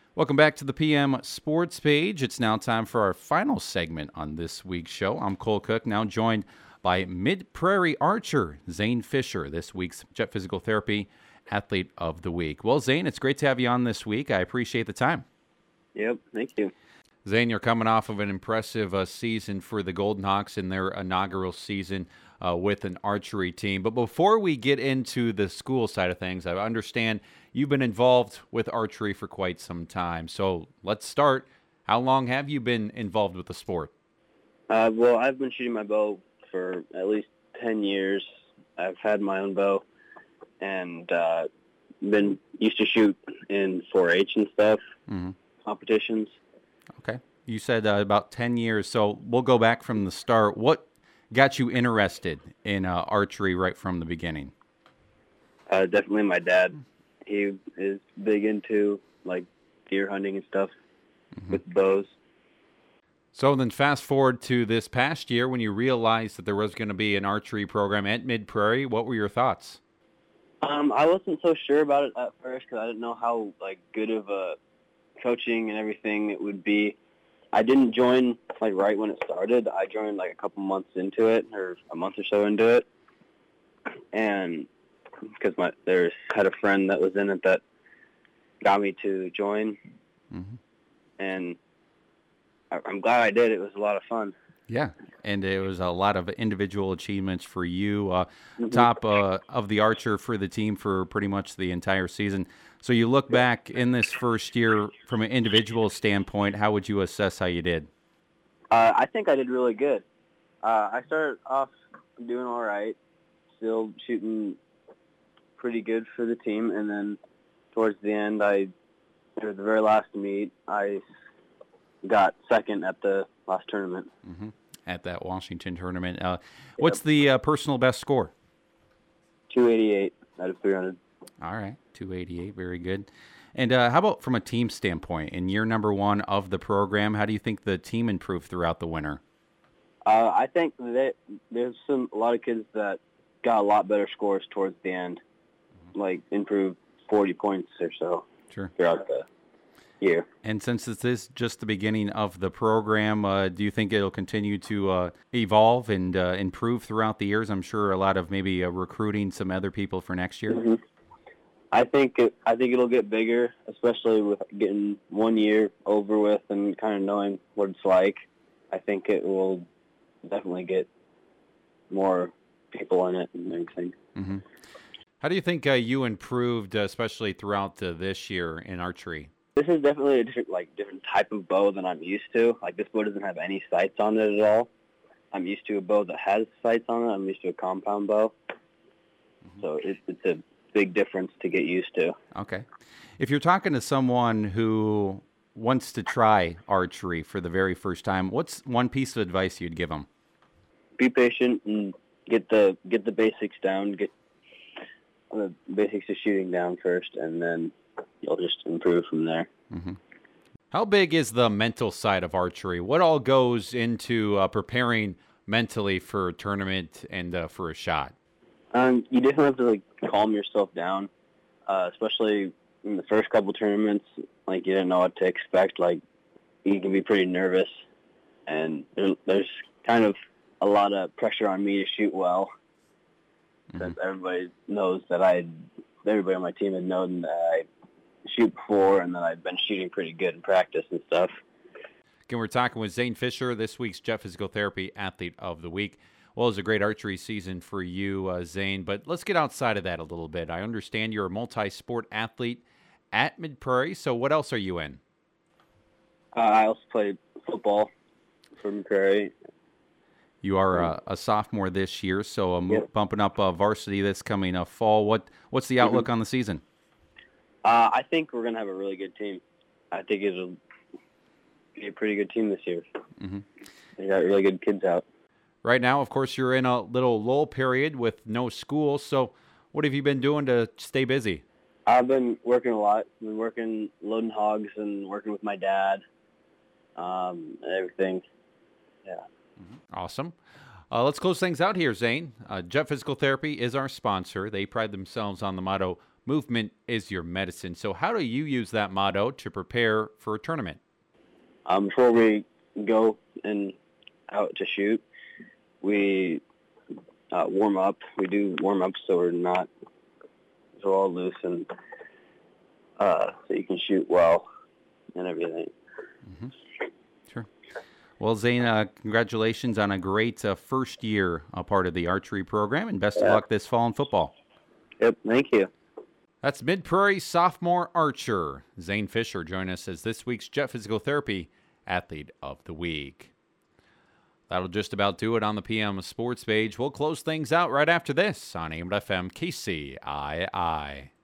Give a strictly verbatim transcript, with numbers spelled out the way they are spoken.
Welcome back to the P M Sports Page. It's now time for our final segment on this week's show. I'm Cole Cook, now joined by Mid-Prairie Archer, Zane Fisher, this week's Jet Physical Therapy Athlete of the Week. Well, Zane, it's great to have you on this week. I appreciate the time. Yep, thank you. Zane, you're coming off of an impressive uh, season for the Golden Hawks in their inaugural season uh, with an archery team. But before we get into the school side of things, I understand you've been involved with archery for quite some time. So let's start. How long have you been involved with the sport? Uh, well, I've been shooting my bow for at least ten years. I've had my own bow and uh, been used to shoot in four H and stuff, mm-hmm. competitions. Okay. You said uh, about ten years, so we'll go back from the start. What got you interested in uh, archery right from the beginning? Uh, definitely my dad. He is big into, like, deer hunting and stuff mm-hmm. with bows. So then fast forward to this past year when you realized that there was going to be an archery program at Mid-Prairie. What were your thoughts? Um, I wasn't so sure about it at first because I didn't know how, like, good of a coaching and everything it would be. I didn't join like right when it started. I joined like a couple months into it, or a month or so into it, and because my there's had a friend that was in it that got me to join, mm-hmm. and I, I'm glad I did. It was a lot of fun. Yeah, and it was a lot of individual achievements for you. Uh, mm-hmm. Top uh, of the archer for the team for pretty much the entire season. So you look back in this first year from an individual standpoint, how would you assess how you did? Uh, I think I did really good. Uh, I started off doing all right, still shooting pretty good for the team, and then towards the end, I, at the very last meet, I got second at the last tournament. Mm-hmm. At that Washington tournament. Uh, what's yep. the uh, personal best score? two eighty-eight out of three hundred. All right, two eighty-eight, very good. And uh, how about from a team standpoint? In year number one of the program, how do you think the team improved throughout the winter? Uh, I think that there's some a lot of kids that got a lot better scores towards the end, mm-hmm. like improved forty points or so sure. throughout the year. And since this is just the beginning of the program, uh, do you think it'll continue to uh, evolve and uh, improve throughout the years? I'm sure a lot of maybe uh, recruiting some other people for next year. Mm-hmm. I think it, I think it'll get bigger, especially with getting one year over with and kind of knowing what it's like. I think it will definitely get more people in it and everything. Mm-hmm. How do you think uh, you improved, uh, especially throughout uh, this year in archery? This is definitely a different, like, different type of bow than I'm used to. Like, this bow doesn't have any sights on it at all. I'm used to a bow that has sights on it. I'm used to a compound bow. Mm-hmm. So it, it's a big difference to get used to. Okay. If you're talking to someone who wants to try archery for the very first time, what's one piece of advice you'd give them? Be patient and get the get the basics down. Get the basics of shooting down first, and then you'll just improve from there. Mm-hmm. How big is the mental side of archery? What all goes into uh, preparing mentally for a tournament and uh, for a shot? Um, you definitely have to like calm yourself down, uh, especially in the first couple tournaments. Like you didn't know what to expect. Like you can be pretty nervous, and there, there's kind of a lot of pressure on me to shoot well, mm-hmm. since everybody knows that I, everybody on my team had known that I shoot before, and that I've been shooting pretty good in practice and stuff. Again, we're talking with Zane Fisher, this week's Jet Physical Therapy Athlete of the Week. Well, it was a great archery season for you, uh, Zane, but let's get outside of that a little bit. I understand you're a multi-sport athlete at Mid-Prairie, so what else are you in? Uh, I also play football for Mid-Prairie. You are a, a sophomore this year, so uh, yep. bumping up uh, varsity this coming uh, fall. What What's the outlook mm-hmm. on the season? Uh, I think we're going to have a really good team. I think it'll be a pretty good team this year. Mm-hmm. They got really good kids out. Right now, of course, you're in a little lull period with no school, so what have you been doing to stay busy? I've been working a lot. I've been working, loading hogs and working with my dad um, and everything. Yeah. Mm-hmm. Awesome. Uh, let's close things out here, Zane. Uh, Jet Physical Therapy is our sponsor. They pride themselves on the motto, movement is your medicine. So how do you use that motto to prepare for a tournament? Um, before we go and out to shoot, we uh, warm up. We do warm up so we're not so all loose and uh, so you can shoot well and everything. Mm-hmm. Sure. Well, Zane, uh, congratulations on a great uh, first year a part of the archery program, and best Yeah. of luck this fall in football. Yep, thank you. That's Mid-Prairie sophomore archer Zane Fisher joining us as this week's Jet Physical Therapy Athlete of the Week. That'll just about do it on the P M Sports page. We'll close things out right after this on A M F M K C I I.